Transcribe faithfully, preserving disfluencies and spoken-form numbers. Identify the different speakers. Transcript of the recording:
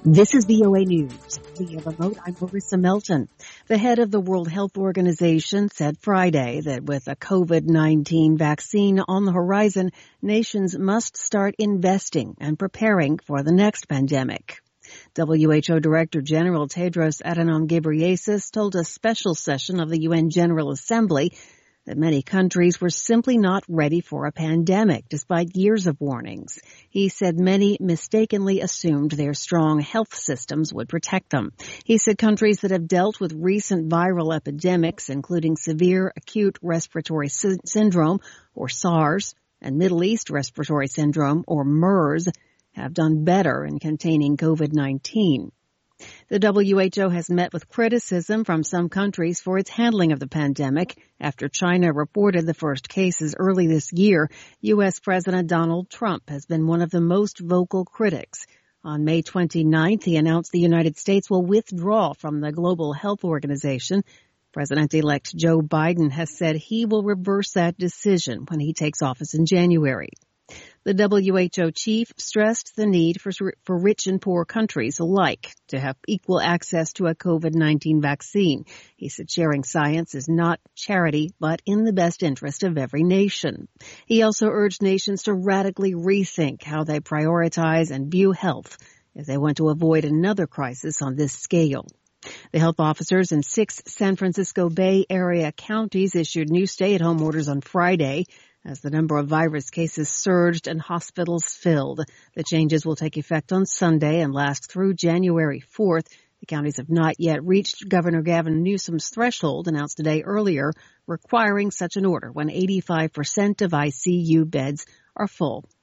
Speaker 1: This is V O A News. Via remote, I'm Marissa Melton. The head of the World Health Organization said Friday that with a COVID nineteen vaccine on the horizon, nations must start investing and preparing for the next pandemic. W H O Director General Tedros Adhanom Ghebreyesus told a special session of the U N General Assembly that many countries were simply not ready for a pandemic, despite years of warnings. He said many mistakenly assumed their strong health systems would protect them. He said countries that have dealt with recent viral epidemics, including severe acute respiratory sy- syndrome, or SARS, and Middle East respiratory syndrome, or MERS, have done better in containing COVID nineteen. The W H O has met with criticism from some countries for its handling of the pandemic. After China reported the first cases early this year, U S President Donald Trump has been one of the most vocal critics. On May twenty-ninth, he announced the United States will withdraw from the Global Health Organization. President-elect Joe Biden has said he will reverse that decision when he takes office in January. The W H O chief stressed the need for, for rich and poor countries alike to have equal access to a COVID nineteen vaccine. He said sharing science is not charity, but in the best interest of every nation. He also urged nations to radically rethink how they prioritize and view health if they want to avoid another crisis on this scale. The health officers in six San Francisco Bay Area counties issued new stay-at-home orders on Friday as the number of virus cases surged and hospitals filled. The changes will take effect on Sunday and last through January fourth. The counties have not yet reached Governor Gavin Newsom's threshold announced a day earlier, requiring such an order when eighty-five percent of I C U beds are full.